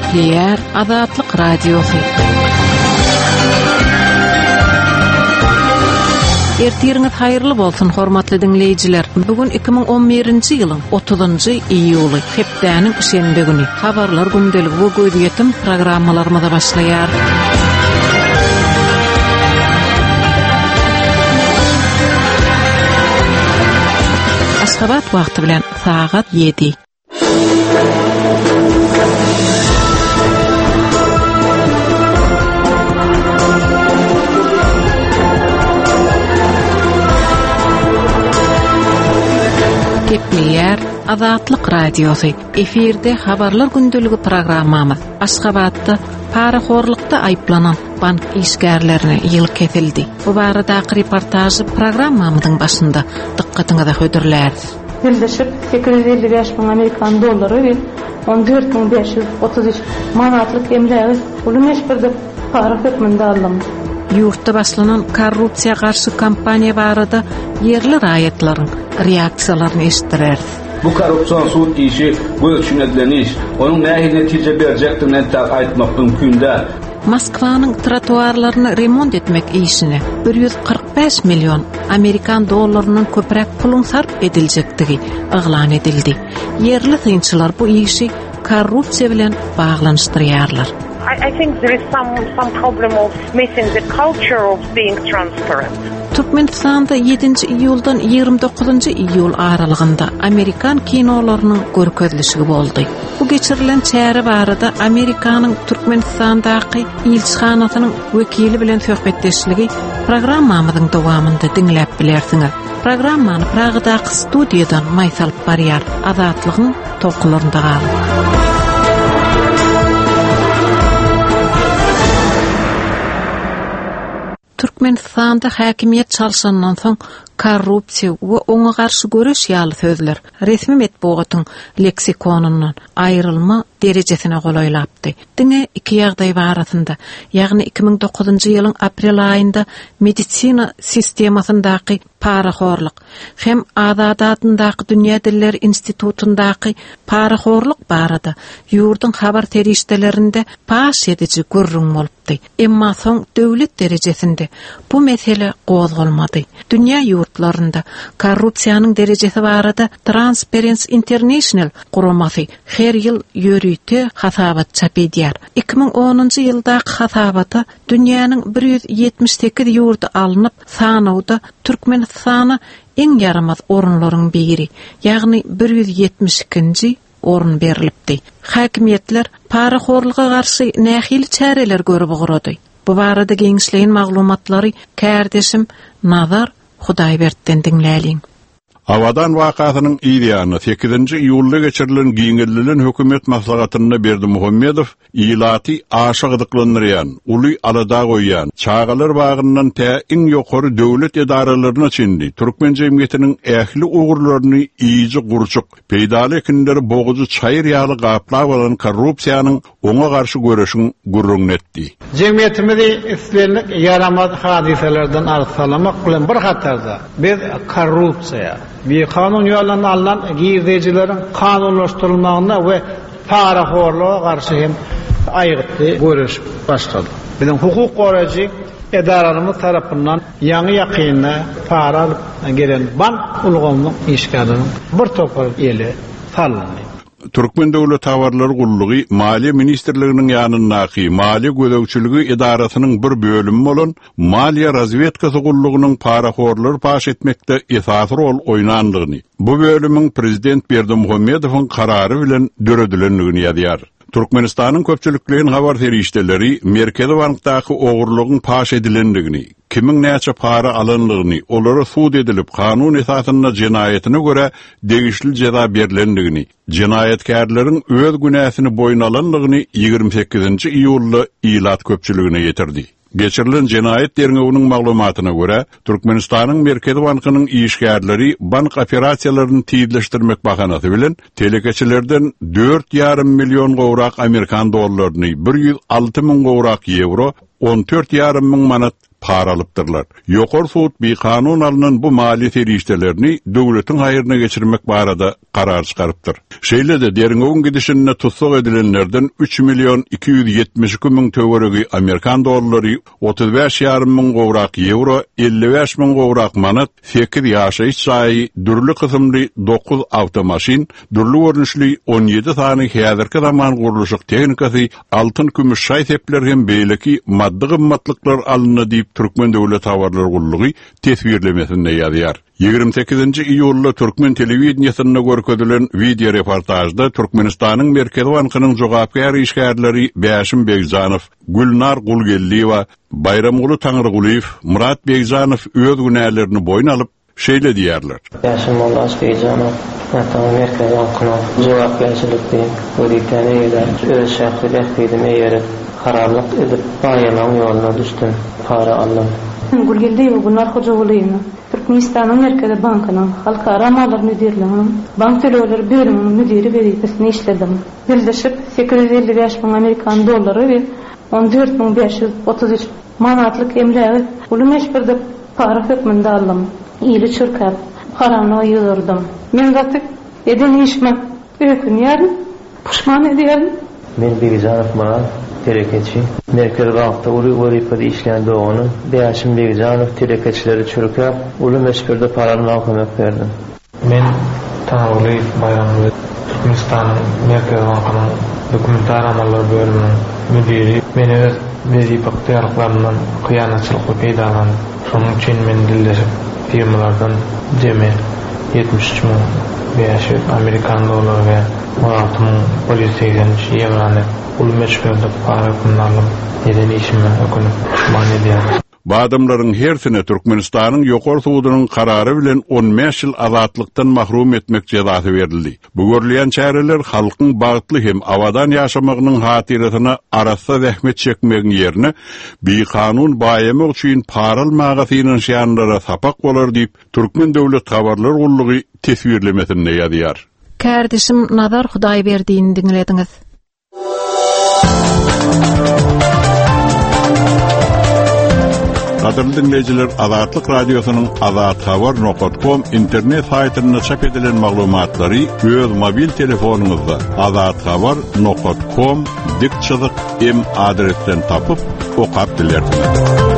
Kepler Azatlyk Radiosu. Ertiriniz hayırlı bolsun hormatly dinleyijiler. Bugün 2011-nji ýylyň 30-njy iýuly, hepdäniň şenbe güni. Habarlar gündeligi we göýdüýetim programmalarymyza başlaýar. Aşgabat wagty bilen saat 7. Kepler Azatlyk Radiosu. Efirde habarlar gündeligi programmamız. Aşgabatda paraxorlukda aýplanan bank işgärlerine ýyl kesildi. Bu barada reportajy programmamyzyň başynda dikkatiňize hödürler. Birleşip 855 bin Amerikan dollary we 14.533 manatlyk emlegi bulun eşbirde para hökmünde alındy. Ýurtda başlanan korrupsiýa garşy kampaniýa barada yerli raýatlaryň reaksiýalaryny eşitdiler. Bu korrupsiýa suut işi bu ölçümleniş, onun näme netije berjekdigini aýtmak mümkin däl. Moskwanyň trotuarlaryny remont etmek işine 145 milyon Amerikan dollarynyň köprek pulun sarf ediljekdigi aglan edildi. Yerli synçylar bu işi korrupsiýa bilen baglanyşdyrýarlar. I think there is some problem of missing the culture of being transparent. Türkmenistanda 7-nji iýuldan 29-njy iýul aralygynda Amerikan kinolarynyň görkezlişigi boldy. Bu geçirilen çäre barada Amerikanyň Türkmenistandaky ilçihanasynyň wekili bilen söhbetdeşligi programmamyzyň dowamında dinläp bilersiňiz. Programmany Pragdaky studiýadan Maysal Barýar Azatlygyň toqlarynda galyp. Türkmenistanda häkimiýet çalşandan soň korrupsiýa we oňa garşy göreş ýaly sözler resmi metbuatyň leksikonundan aýrylma derejesine golaýlapdy. Diňe iki ýagdaý barasynda, ýagny 2009-njy ýylyň aprel aýynda medisina sistemasyndaky paraxorlyk hem Azadatyndaky Dünýä Dilleri Institutundaky paraxorlyk barada ýurdun habar terişdelerinde paş edici gurrun bolupdy. Emma soň döwlet derejesinde bu mesele gozgalmady. Dünýä ýurtlarynda korrupsiýanyň derejesi barada Transparency International guramasy her ýyl ýörüýte hasabat çap edýär. 2010-njy ýyldaky hasabata dünýäniň 178 ýurdu alınıp sanawda Türkmenistana eň yaramaz orunlaryň biri, ýagny 172-nji orun berilipdi. Häkimiýetler paraxorlyga garşy nähili çäreler görüp gurady. Bu barada geňişleýin maglumatlary kärdeşim Nazar Hudaýbertden dinläliň. Havadan wakatynyň ýa-da 8-nji iýulda geçirilen giňirlilen hökümet maslahatyna Berdi Muhammedow ýylaty aşagdyklanýan, uly alada goýan, çağalar bagyndan tä iň ýokary döwlet edaralaryna çindi. Türkmen jemgyýetiniň ähli ugurlaryny iýiji gurçuk, peýdaly ekinleri boğuzu çaýır ýaly gaplap bolan korrupsiýanyň oňa garşy göreşiň gurrunetdi. Jemgyýetimizi islenlik yaramaz hadiselerden arsalamak bilen bir hatarda biz korrupsiýa bir kanun ýolundan alınan gizlejileriň kanunlaşdyrylmagyna we paraxorlyga garşy hem aýgytly göreş başlady. Bilen hukuk goraji edarlarymyz tarapyndan ýaňy ýakynna para gelen bank ulgamlyk işgärleriň bir topar eli sallandy. Türkmen Döwlet Tawarlary Gullugy Maliýe Ministrliginiň ýanyndaky Maliýe Gödökçüligi idarasynyň bir bölümi bolan Maliýe Razvedkasy Gullugynyň paraxorlary paş etmekde esasy rol oýnandygyny, bu bölümiň prezident Berdi Muhammedowyň karary bilen döredilenligini ýazýar. Türkmenistanyň köpçülikliğin habar terişdeleri Merkezi Bankdaky ogurlygyň paş edilendigini, kimin näçe para alanlygyny, olary suud edilip kanun esasyna jenaýetine göre degişli jeza berilendigini, jenaýetkarlaryň öz günäsini boýun alanlygyny 28-nji iýulda ilat köpçüligine getirdi. Geçirilen jenaýet derňegiňiň maglumatyna göre, Türkmenistanyň Merkezi Bankynyň işgärleri bank operasiýalaryny tiýleşdirmek bahanasy bilen telekeçilerden 4,5 milyon gowrak Amerikan dollaryny, 106 min gowrak euro, 14,5 min manat paralypdyrlar. Ýokary suwut bir kanun alınan bu mali terişdelerini döwletiň haýyryna geçirmek barada karar çykarypdyr. Şeýle de deriňoň gidişine tutsak edilenlerden 3.272.000 töweregi Amerikan dollary, 35.500.000 gowrak euro, 55.000 gowrak manat, 8 ýaşaýyş saýy, dürli kysymly 9 awtomaşin, dürli görnüşli 17 tany häzirki zaman guruluşyk tehnikasy, altyn kümüş şaý tepler hem beýleki maddi gymmatlyklar alyna diýip Türkmen Döwlet Tawarlar Gullugy tesbirlemesinde ýazýar. 28-nji iýulda Türkmen telewizionyna görkezdilen video reportajda Türkmenistanyň Merkezi Bankynyň jogapkar işgärleri Bäşim Begzanow, Gülnar Gulgelliwa, Bayramguly Taňryguliýew, Murat Begzanow öz günälerini boýna alyp şeýle diýerler. Bäşim Begzanow Merkezi Bankynyň jogapkarçylykdy öýreteni eder, öz şähsi rehberine ýerip kararlyk edip baýanyň ýoluna düşdüm. Para aldım. Gulgelliýew Gülnar Hojagulyna Türkmenistanyň Merkezi Bankynyň halkara mallar müdirliginiň bank töleleri bölüminiň müdiri wezifesini işledim. Birleşip 855.000 Amerikan dollary we 14.533 manatlyk emläge uly meşgirde para hökmünde aldım. Ýyly çyrkap karana ýygyrdym. Men gatyk eden işme ökünýär, puşman edýär. Men Begzanow Murat Terekeçi, Merkezi Bankda wezifede işleyen doğunu, Bäşim Begzanow terekeçileri çürkap, uly meşgirde parany almak berdim. Men Taňryguliýew Bayramguly Türkmenistanyň Merkezi Bankynyň dokumentar amallar bölüminiň müdiri. Meni öz wezife ýarlaryndan kıyanatçylykly peýdalandy. Şonuň üçin men dilleşip firmalardan jeme 73.500 Amerikan dollary we 16.180 ýewrony uly meşgirde para kullanalım. Eden işime ökünüp pişman edýär. Bu adamlaryň hersine Türkmenistanyň ýokary suwudynyň karary bilen 15 ýyl azatlykdan mahrum etmek jazasy berildi. Bu görülýän çäreler halkyň bagtly hem awadan ýaşamagynyň hatiratyna arassa zähmet çekmegiň ýerine bir kanun baýamak üçin para almagynyň şeýanlara sapak bolar diýip Türkmen Döwlet Tawarlar Gullugy tesbirlemesinde ýazýar. Kardeşim Nazar Hudaýberdiňi diňlediňiz. Qadirli dinleyiciler, Azatlyk Radiosynyň azathabar.com internet saýtyna çap edilen maglumatlary öz mobil telefonuňyzda azathabar.com dik_m adresten tapyp okap bilersiňiz.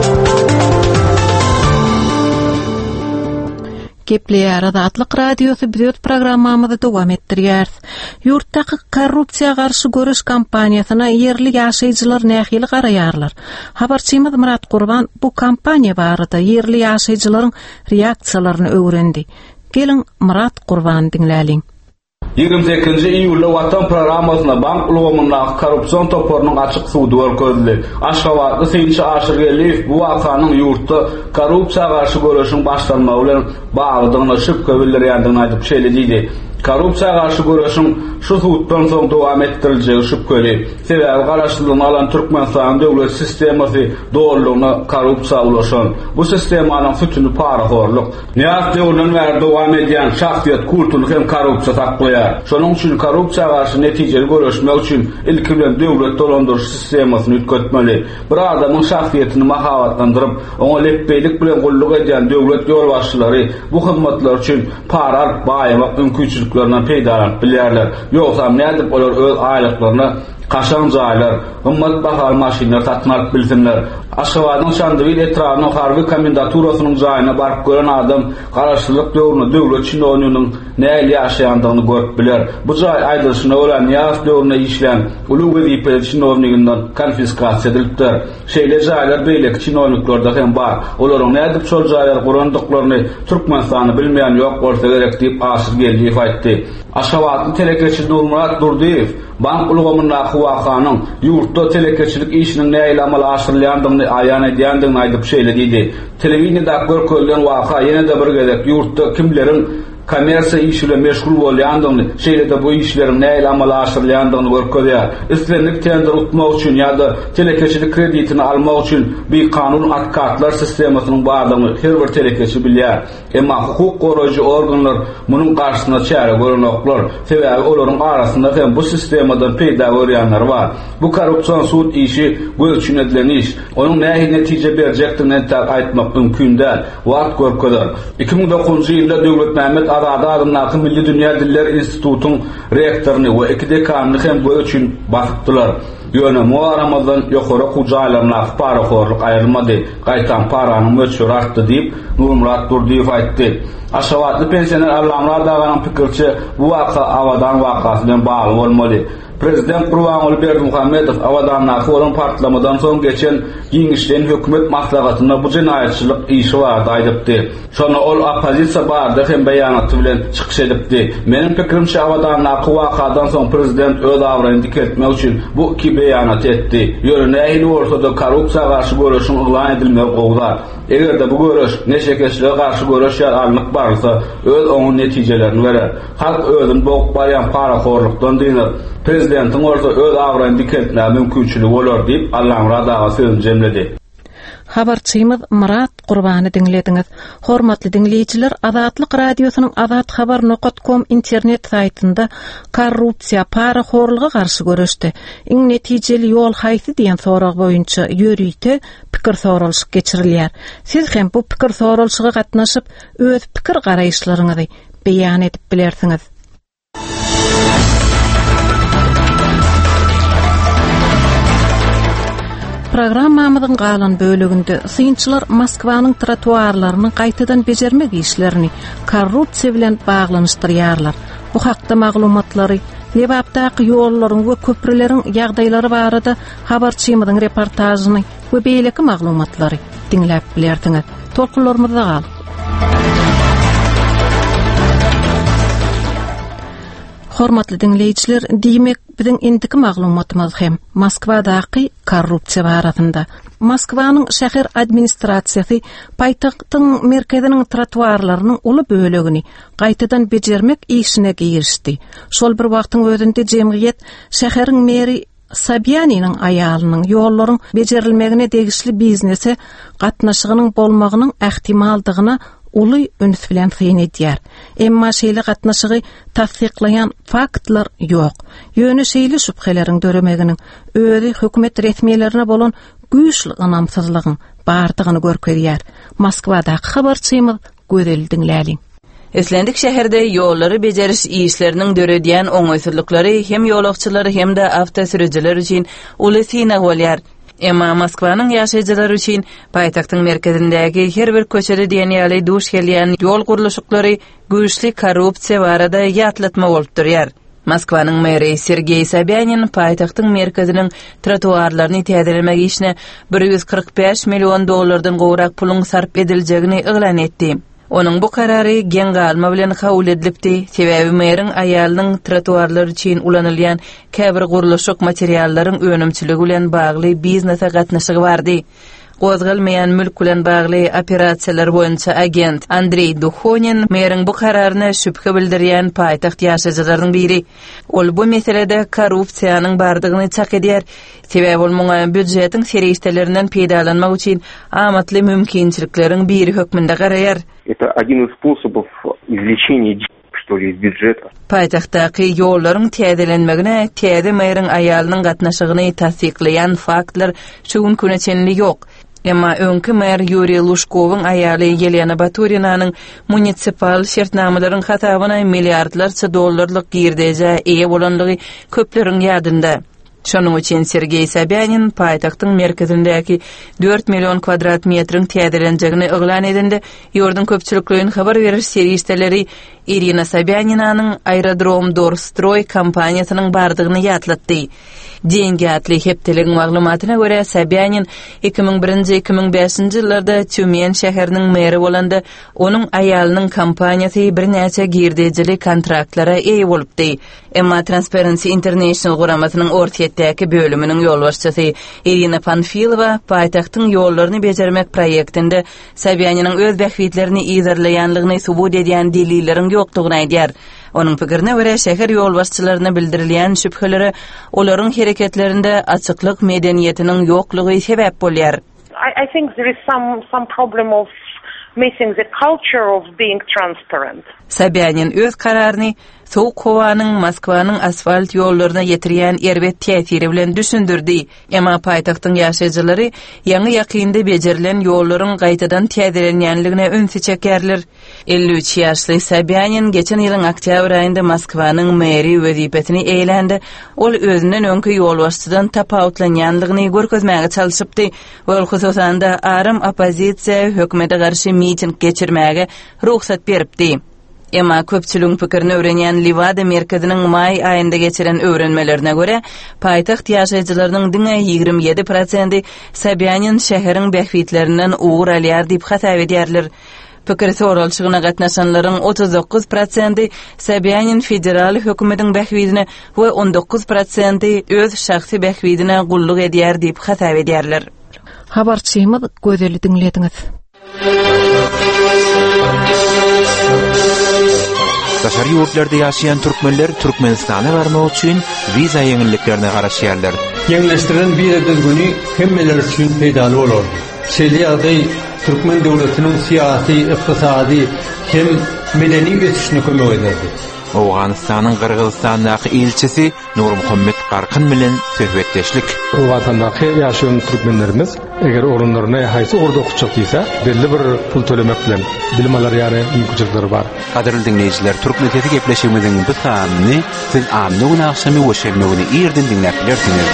Gepleýär Azatlyk Radiosy biz programmamyzy dowam etdirýär. Ýurtdaky korrupsiýa garşy görüş kampaniýasyna ýerli ýaşaýjylar nähili garaýarlar. Habarçymyz Murat Gurban bu kampaniýa barada ýerli ýaşaýjylaryň reaksiýalaryny öwrendi. Gelin Murat Gurban diňläliň. 28 iýulda Watan programmasyna bank ulgamynyň korrupsiýon toporunyň açyk suwdy görkezdi. Aşgabatly Seýinçi Aşyrgeliýew bu wakanyň ýurtda korrupsiýa garşy görüşiň başlanmagy bilen baglydygyna şüphe bildirýändigini aýdyp şeýlediydi. Korrupsiýa garşy görüşiň şu suwutdan soň dowam etdirilýägi şüpheli. Sebäbi garaşdyrylmagy alan Türkmenistan döwlet sistemasy doğrulugyna korrupsiýa ulaşan. Bu sistemanyň sütüni paraxorlyk, näýat döwründen bäri dowam edýän şahsiýet kultury hem korrupsiýa taklaýar. Şonuň üçin korrupsiýa garşy netijeli görüşmek üçin ilki bilen döwlet dolandyryş sistemasyny ütketmeli. Bir adamyň şahsiýetini mahabatlandyryp, oňa lepbeýlik bilen gulluk edýän döwlet ýolbaşçylary bu hyzmatlar üçin para baýamak mümkinçiliklerden peýdalanıp bilýärler. Ýoksa nädip olar öz aýlyklaryny kaşan jaýlar, gymmat bahaly maşinler satmak bilsinler. Aşgabatyň Şandywyl etrawyna harby komendanturasynyň jaýyna baryp gören adam garaşlyk döwründe döwlet çynownynyň näle ýaşaýandygyny görüp biler. Bu jaý aýdyşyna olan ýas döwründe işlän uly wezipeli çynownynyňdan konfiskasiýa edilipdir. Şeýle jaýlar beýleki çynownyklarda hem bar. Olaryň nädip şol jaýlar gurandyklaryny Türkmenistany bilmeýän ýok bolsa gerek diýip Aşyrgeliýew aýtdy. Aşgabatly telekeçi Nurmurat Durdiýew bank ulgamynyň wakanyň ýurtda telekeçilik işiniň näle amal aşyrylýandygyny aýan edýändigini aýdyp şeýlediydi. Telewiziýada görkezlen waka ýene-de bir gezek ýurtda kimleriň kommersiya işiyle meşgul bolýandygyny, şeýle-de bu işleriň näil amala aşyrylýandygyny görkezýär. Üstlenlik tender utmak üçin ýa-da telekeçilik kreditini almak üçin bir kanun advokatlar sistemasynyň bardygyny her bir telekeçi bilýär. Emma hukuk goraýjy organlar munyň garşysyna çäre görnoklar, sebäbi olaryň arasynda hem bu sistemadan peýda bolýanlar bar. Bu korrupsiýon suud işi göçün edilen iş. Onuň näme netije berjekdigini aýtmak mümkin däl. Wagt görkezýär. 2009-njy ýylda Döwlet Mähmet Azady adamlary Milli Dünýä Diller Institutynyň rektoryny we iki dekanyny hem göçün basypdylar. Ýöne muaramazdan ýokary hujaýlaryna paraxorlyk aýrylmady, gaýtan paranyň möçüri artdy diýip Nurmurat Durdiýew aýtdy. Aşgabatly pensioner Allamrat Aganyň pikirçe bu waka awadan wakasy bilen bagly bolmaly. Prezident Gurbanuly Berdimuhammedow awadanlaky bolan partlamadan soň geçen giňişden hökümet maslahatyna bu jenaýatçylyk işi bardy aýdypdy. Şonu ol opozisiýa bardy hem beýanaty bilen çykyş edipdi. Meniň pikirimçe awadanlaky wakadan soň prezident öz awraýyny diketmek üçin bu iki beýanat etdi. Ýöne nähili bolsa-da korrupsiýa garşy görüşiň uglan edilmegi gowdar. Egerde bu görüş neşekeçilere garşy görüş ýalanlyk barsa öz oňun netijelerini berer. Halk özüň boğup barýan paraxorlukdan diýer. Prezidentin orada öz awraýyny diketmäge mümkinçiligi bolar diýip Allamrat Aga sözüni jemledi. Habarçymyz Murat Gurbany dinlediňiz. Hormatly dinleýijiler, Azatlyk radiosynyň azathabar.com internet saýtynda korrupsiýa, paraxorlyga garşy görüşdi. Iň netijeli ýol haýsy diýen sorag boýunça ýörüýte pikir soralşyk geçirilýär. Siz hem bu pikir soralşyga gatnaşyp öz pikir garaýşlaryňyzy beýan edip bilersiňiz. Programmamyzyň galan bölügünde synçylar Moskwanyň trotuarlaryny gaýtadan bejermek işlerini korrupsiýa bilen baglanyşdyrýarlar. Bu hakda maglumatlary Lebapdaky ýollaryň we köprüleriň ýagdaýlary barada habarçymyzyň reportajyny we beýleki maglumatlary dinläp bilerdiňiz. Tolkunlarymyzda gal. Hormatly dinleýijiler, diýmek biziň indiki maglumatymyz hem Moskwadaky korrupsiýa barasynda. Moskwanyň şäher administrasiýasy paýtagtyň merkeziniň trotuarlarynyň uly bölegini gaýtadan bejermek işine girişdi. Şol bir wagtyň özünde jemgyýet şäheriň meri Sabianynyň aýalynyň ýollaryň bejerilmegine degişli biznese gatnaşygynyň bolmagynyň ähtimaldygyna uly öňs bilen syn edýär. Emma şeýle gatnaşygy tasdiklayan faktlar ýok. Ýöne şeýle şüpheleriň döremeginiň özi hökümet resmiýetlerine bolan güýçli ynamsyzlygyň bardygyny görkezýär. Moskwadaky habarçymyz gözel dinläliň. Eslendik şäherde ýollary bejeriş işleriniň döredýän oňaýsızlyklary hem ýolagçylary hem de awtosürüjiler üçin uly syna bolýar. Emma Moskwanyň ýaşaýjylary üçin paýtagtyň merkezindägi her bir köçede diýenýäli duş gelýän ýol gurulşyklary güýçli korrupsiýa barada ýatlatma bolup durýar. Moskwanyň meri Sergey Sobyanin paýtagtyň merkeziniň trotuarlaryny täzelemek işine $145 million gowrak puluň sarp ediljegini eglan etdi. Onun bu karary gen galma bilen kabul edilipdi. Sebäbi meriň aýalynyň trotuarlar üçin ulanylýan käbir gurulşyk materiallaryň önümçiligi bilen bagly biznese gatnaşygy bardy. Gozgalmayan mülk bilen bagly operasiýalar boýunça agent Andrey Dukhonin meriň bu kararyna şüphe bildirýän paýtaxt ýaşaýjylarynyň biri. Ol bu meselede korrupsiýanyň bardygyny çak edýär. Sebäbi ol muňa büdjetiň serişdelerinden peýdalanmak üçin amatly mümkinçilikleriň biri hökmünde garaýar. Это один из способов извлечения что ли из бюджета. Paýtagtdaky ýollaryň täzelenmegine täze meriň aýalynyň gatnaşygyny tasdiklayan faktlar şuň küneçenli ýok. Emma öňkü mer Yuriy Lushkowyň aýaly Yelena Baturinaň munisipal şertnamalaryň hatabyna milliardlarça dollarlyk girdeje eýe bolanlygy köpleriň ýadynda. Şonuň üçin Sergey Sobyanin paýtagtyň merkezindäki 4 million kvadrat metriň täzelenjegini eglan edildi. Ýordun köpçülikligiň habar beriş serişdeleri Irina Sobyaninaň Aerodrom Dorstroy kompaniýasynyň bardygyny ýatlatdy. Deňgatly hepdeligiň maglumatyna görä Sobyanin 2001-2005 ýyllarda Tümen şäheriniň meri bolanda onuň aýalynyň kompaniýasy bir näçe girdejili kontraktlara eýe bolupdy. Emma Transparency International guramasynyň ortaýetdäki bölüminiň ýolbaşçysy Irina Panfilova paýtagtyň ýollaryny bejermek proýektinde Sobyaniniň öz bähwitlerini izarlaýanlygyny subut edýän delillerin ýokdugyny aýdýar. Onun pikirine göre şäher ýol başçylaryna bildirilýän şüphelere olaryň hereketlerinde açyklyk medeniýetiniň ýoklugy sebäp bolýar. I think there is some problem of missing the culture of being transparent. Sabyanin öz kararyny soğuk howanyň Moskwanyň asfalt ýollaryna ýetirýän erbet täsiri bilen düşündirdi. Emma paýtagtyň ýaşaýjylary ýaňy ýakynda bejerilen ýollaryň gaýtadan täzelenýänligine ünsi çekerler. 53 ýaşly Sabyanin geçen ýylyň oktýabr aýynda Moskwanyň meri wezipetini eýlendi. Ol özünden öňkü ýol başçydan tapawutlanýanlygyny görkezmäge çalyşypdy. Ol hususanda aram opozisiýa hökümete garşy miting geçirmäge ruhsat beripdi. Emma köpçülüğün pikirini öğrenýän Livada merkeziniň may aýynda geçiren öwrenmelerine göre paýtaxt ýaşaýjylarynyň diňe 27% Sabyanin şäheriň bähwitlerinden ugur alýar diýip hasap edýärler. Pikir soralşygyna gatnaşanlaryň 39% Sabyanin federal hökümetiň bähwidine we 19% öz şahsy bähwidine gulluk edýär diýip hasap edýärler. Habarçymyz gözeli diňlediňiz. Daşary ýurtlarda ýaşaýan türkmenler Türkmenistana barmak üçin wiza ýeňilliklerine garaşýarlar. Ýeňleşdiren wiza düzgüni hemmeler üçin peýdaly bolardy. Şeýle ýagdaý Türkmen döwletiniň syýasy, ykdysady hem medeni geçişine kömek ederdi. Awganystanyň Kyrgyzstandaky elçisi Nur Muhammed Qarkyn bilen söhbetdeşlik. Watandaky ýaşaýan türkmenlerimiz eger orunlaryna haýsy orada okuçak diýse, belli bir pul tölemek bilen bilim alar ýaly mümkinçilikleri bar. Kaderli dinleyijiler, Türkmenneti gepleşigimiziň bu sanyny siz amny gün akşamy weşelmegini ýerden dinläp bilersiňiz.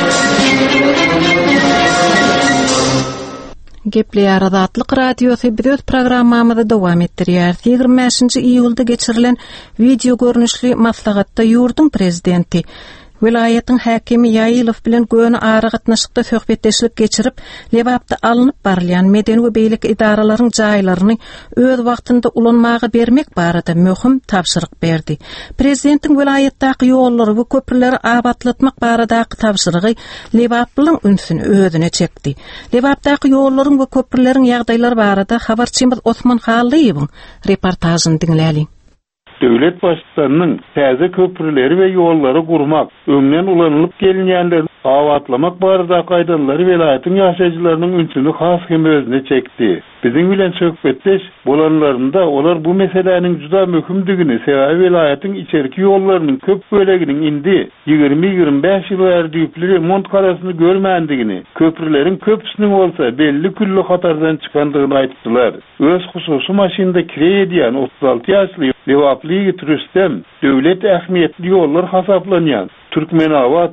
Gepleýär Azatlyk radiosy biz programmamyzy dowam etdirýär. 25-nji iýulda geçirilen video görnüşli maslahatda ýurdun prezidenti Vilayatyň häkimi Ýaýylow bilen göni ara gatnaşykda söhbetdeşlik geçirip, Lewapda alınıp barlayan medeni we beýlik idaralaryň jaýlaryny öz wagtynda ulanmagy bermek barada möhüm tapşyryk berdi. Prezidentiň vilayatdaky ýollary we köprüleri abadlatmak baradaky tapşyrygy Lewaplyň ünsüni özüne çekdi. Lewapdaky ýollaryň we köprüleriň ýagdaýlary barada habarçymyz Osman Halyýewiň reportajyny dinläli. Döwlet başçylarynyň täze köprüleri we ýollary gurmak, öňden ulanýyp gelinýänleri awatlamak barada gaýdanlary welaýatyň ýaşaýjylarynyň ünsüni has hem özüne çekdi. Biziň bilen söhbetdeş bolanlarynda olar bu meseleniň juda möhümdigini, sebäbi welaýatyň içerki ýollarynyň köp böleginiň indi 20-25 ýyl erdüpli remont garasyny görmändigini, köprüleriň köpüsiniň bolsa belli külli hatardan çykandygyny aýtdylar. Öz hususy maşynda kire edýän 36 ýaşly Lewaply Rüstem döwlet ähmiýetli ýollar hasaplanýan Türkmenawat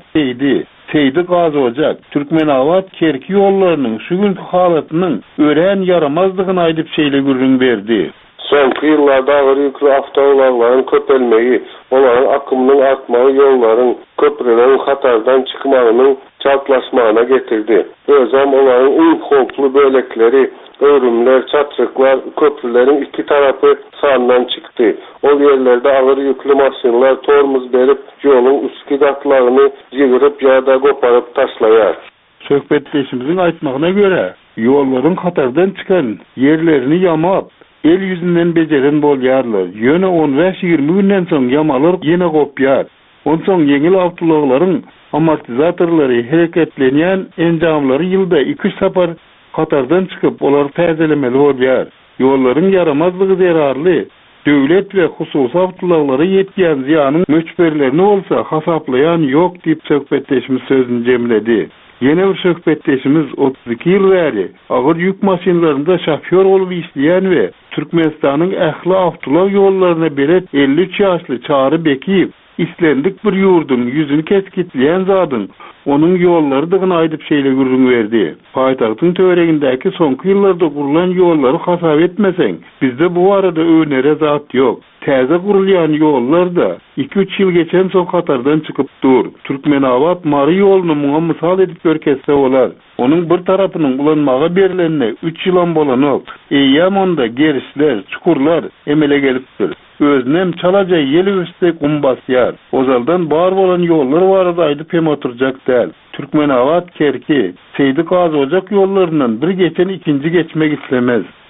Seydi Gazy Ocak, Türkmenawat Kerki ýollarynyň şu günkü halatynyň ören yaramazdygyny aýdyp şeýle gürrüň berdi. Soňky ýyllarda agyr ýüklü awtobuslarlaryň köpelmegi, olaryň akymynyň artmagy ýollaryň köprüleriň hatardan çykmagynyň çatlaşmagyna getirdi. Özem olaryň iň howply bölekleri, örümler, çatryklar, köprülerin iki tarafı sağından çıktı. O yerlerde ağır yüklü maşinler tormuz berip yolun üstki gatlaryny ýygyrıp ýa-da goparyp taşlaýar. Söhbetleşimizin aýtmagyna göre, ýolların hatardan çıkan yerlerini yamap, el yüzünden beceren bolýarlar. Ýöne 15-20 günden soň yamalar ýene gopýar. Onsoň ýeňil awtologlaryň amortizatorlary hereketlenýän enjamlary ýylda 2 sapar hatardan çıkıp olar täzelemeli bolýar. Ýollaryň yaramazlygy zerarly. Döwlet we hususy awtologlara ýetýän ziýanyň möçberlerini bolsa hasaplayan ýok diýip söhbetdeşimiz sözüni jemledi. Ýene bir söhbetdeşimiz 32 ýyl bäri agyr ýük maşynlarynda şoför bolup işleýän we Türkmenistanyň ähli awtolog ýollaryna belet 53 ýaşly Çary Bekiýew islendik bir ýurdun ýüzüni keskitleýän zadyň onun ýollardygyny aýdyp şeýle gürrüň berdi. Paýtagtyň töweregindäki soňky ýyllarda gurulan ýollary hasap etmeseň, bizde bu arada önere zat ýok. Täze gurulýan ýollarda 2-3 ýyl geçen soň hatardan çykyp dur. Türkmenawat Mary ýoluny muňa mysal edip görkezse bolar. Onun bir tarapynyň ulanmaga berilenine 3 ýylan bolanok. Eýýam onda gerisler, çukurlar emele gelipdir. Öznem çalaja ýeli üstü gumbasýar. Ozaldan bar bolan ýollar barada aýdyp hem oturjak däl. Türkmenawat Kerki, Seydi Gazy Ocak ýollarynyň bir geçen ikinci geçmek islemez.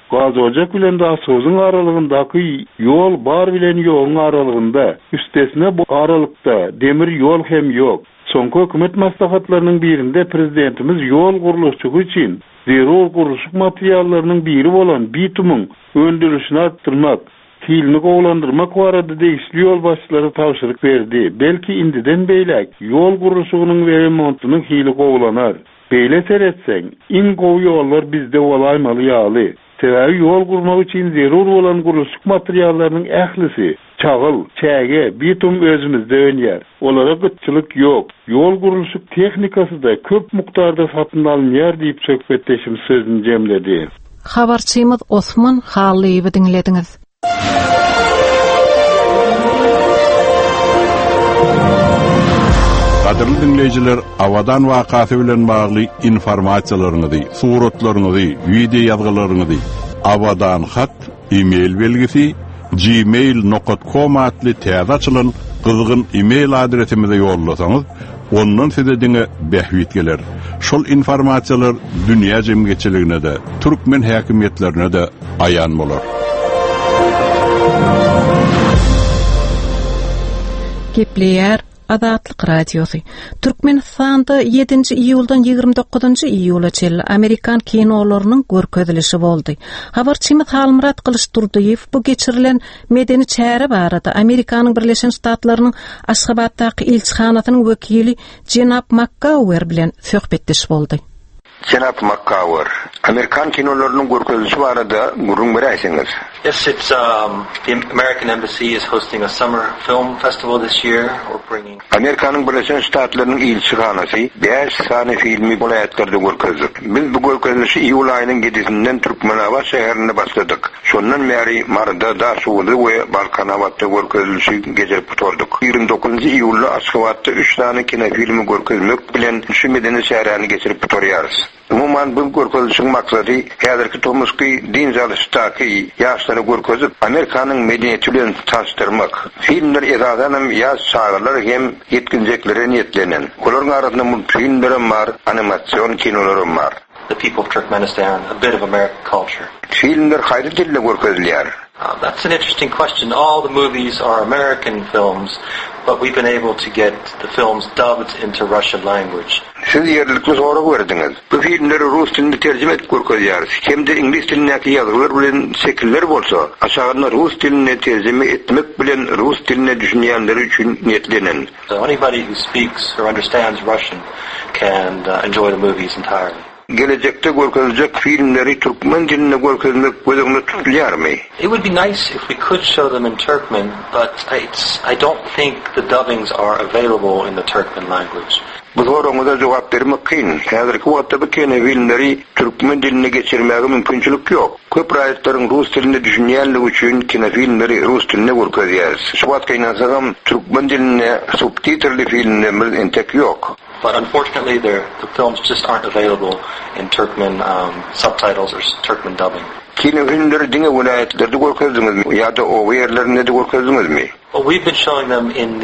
Gazocak bilen Dasozun aralygyndaky yol bar bilen ýoluň aralygynda, üstesine bu aralykda demir yol hem ýok. Soňky hökümet maslahatlarynyň birinde prezidentimiz yol guruluşçugy üçin zerur guruluşyk materiallarynyň biri bolan bitumyň öndürüşini arttırmak, fiilini gowlandyrmak barada degişli yol başçylary tawşyryk berdi. Belki indiden beýlek yol guruluşynyň we remontunyň fiili gowlanar. Beýle seretseň, in gowy ýollar bizde bolaymaly ýaly. Sebebi yol gurmak üçin zerur bolan guruluşyk materiallarynyň ählisi, çağıl, çäge, bitum özümizde önýär. Olara gıtçylyk ýok. Yol guruluşyk tehnikasy da köp mukdarda satyn alınýar diýip söhbetdeşim sözüni jemledi. Habarçymyz Osman Halyýewi dinlediňiz. Qadirli dinleyijiler, awadan wakasy bilen bagly informasiýalaryňyzy, suratlaryňyzy, video ýazgylaryňyzy awadan hat, e-mail belgisi gmail.com adly täze açylan gyzgyn e-mail adresimize ýollasaňyz, ondan size diňe behwit geler. Şol informasiýalar dünýä jemgyçiligine de, türkmen häkimetlerine de aýan bolar. Gepleýär Azatlyk radiosu. Türkmenistanda 7-nji iýuldan 29-njy iýulaçyl Amerikan kinolarynyň görkezilişi boldy. Habarçymyz Halmrat Kılıçdurduýew bu geçirilen medeni çäre barada Amerikanyň Birleşen Ştatlarynyň Aşgabatdaky elçihanasynyň wekili Jenap McGower bilen söhbetdeş boldy. Jenap McGower, Amerikan kinolarynyň görkezilişi barada gurrun berýäsiňiz. Yes, it's the American Embassy is hosting a summer film festival this year. We're bringing Amerikanyň Birleşen Ştatlarynyň elçihanasy 5 sany filmi bolayatlarda görkezdik. Biz bu görkezilişi iýul aýynyň 7-sinden Türkmenabad şäherinde başladyk. Şondan beri Marda, Daşuwly we Balkanabadda görkezilişi geçirip tutarduk. 29-njy iýulda Aşgabatda 3 sany kino filmi görkezmek bilen şu medeni şäherni geçirip tutarýarys. Umuman bu görkezilişiň maksady häzirki tomuşky din jalysdaky ýaşlary görkezip Amerikanyň medeniýeti bilen tanışdyrmak. Filmler ezadanam ýaş şagyrlar hem yetkinjekleri niýetlenen. Olaryň arasynda multfilmler bar, animasiýon kinolar bar. The people of Turkmenistan, a bit of American culture. Filmler haýry dilde görkezilýär. That's an interesting question. All the movies are American films, but we've been able to get the films dubbed into Russian language. Siz ýerlikli sorak berdiňiz. Bu filmleri rus dilinde terjime edip görkezýäris. Hem de ingliz dilindäki ýazgylar bilen şekiller bolsa, aşagyna rus diline terjime etmek bilen rus diline düşünýänler üçin niýetlenen. So anybody who speaks or understands Russian can enjoy the movies entirely. Gelecekte görkezilecek filmleri Türkmen diline görkezmek gözüňde tutulýarmy? It would be nice if we could show them in Turkmen, but I don't think the dubbings are available in the Turkmen language. Bu soraňyza jogap bermek kyn. Häzirki wagtda bu kino filmleri Türkmen diline geçirmäge mümkinçilik ýok. Köp raýatlaryň rus dilinde düşünýänligi üçin kino filmleri rus diline görkezýär. Şu wagtda ýa-da Türkmen diline subtitrli filmler entek ýok. But unfortunately, the films just aren't available in Turkmen subtitles or Turkmen dubbing. Kino filmleri diňe vilayatlerde görkezdiňizmi ýa-da o ýerlerinde de görkezdiňizmi? Well, we've been showing them in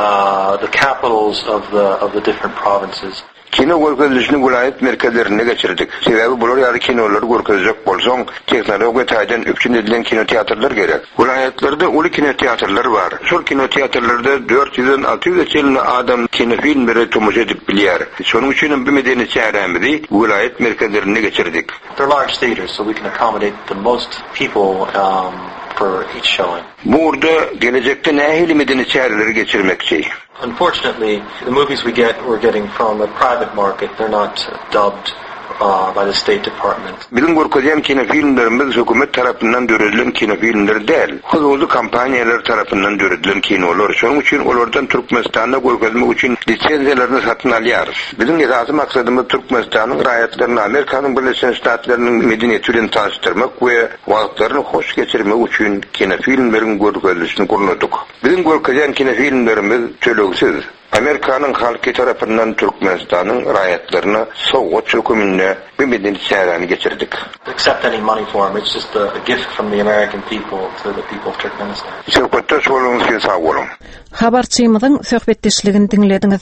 the capitals of the different provinces. Kino görkezilişini vilayet merkezlerine geçirdik. Sebebi bular ýa-da kinolar görkezecek bolsaň, teknologiýa taýdan öpçün edilen kinoteatrlar gerek. Vilayetlerde uly kinoteatrlar bar. Şol kinoteatrlarda 400-den 600 çelini adam kino filmleri tomosha edip bilýär. Şonuň üçin bu medeni şäherimizi vilayet merkezlerine geçirdik. They're large theaters, so we can accommodate the most people for each showing. Burada gelecekte nähili medeni şäherleri geçirmekçi. Unfortunately, the movies we're getting from the private market, they're not dubbed by the State Department. Bizim görkezýän kino filmlerimiz hökümet tarapyndan döredilen kino filmleri däl. Huzurly kampaniýalar tarapyndan döredilen kinolar. Şonuň üçin olardan Türkmenistanda görkezmek üçin lisenziýalaryny satyn alýarys. Bizim esasy maksatymyz Türkmenistanyň raýatlaryny Amerikanyň Birleşen Ştatlarynyň medeniýeti bilen tanışdyrmak we wagtlaryny hoş geçirmek üçin kino filmleriň görkezilişini guruladyk. Bizim görkezýän kino filmlerimiz tölegsiz. Amerikanyň halky tarapyndan Türkmenistanyň raýatlaryna Sowet hökümine bir medeni şäherni geçirdik. Accept any money for them. It's just a gift from the American people to the people of Turkmenistan. Söhbetde şoluňyz sağ bolun. Habarçymyzyň söhbetdeşligini dinlediňiz.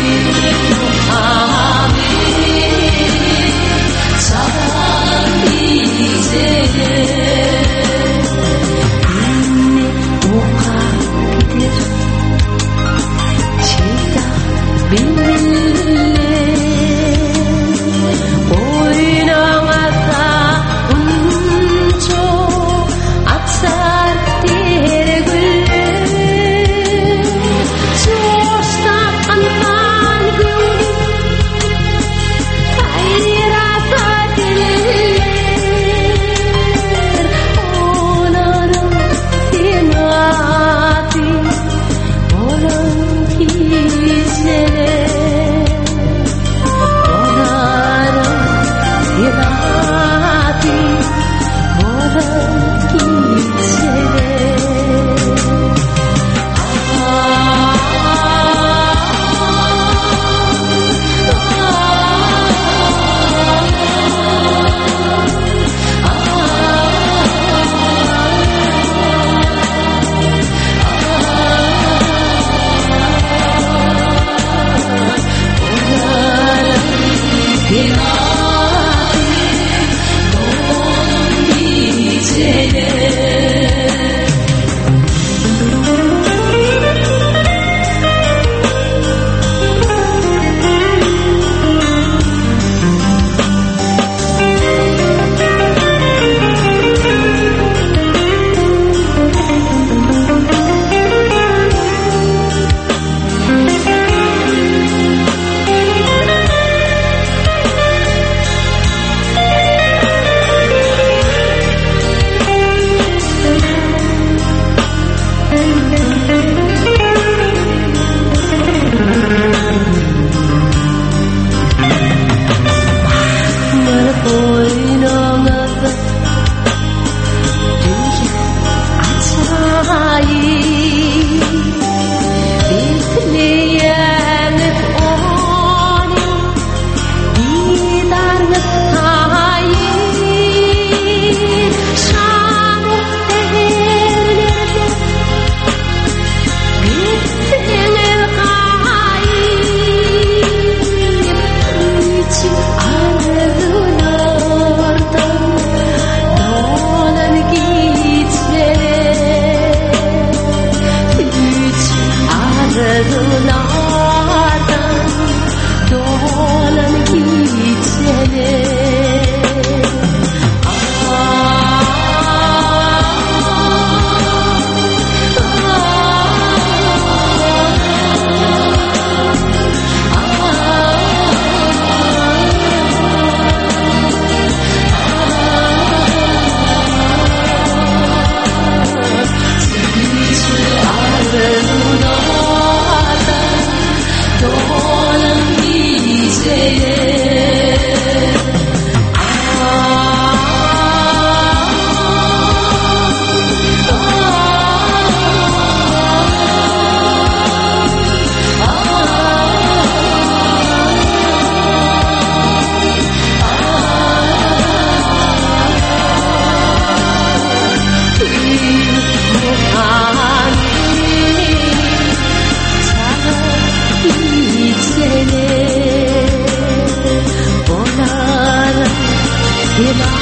원하는 이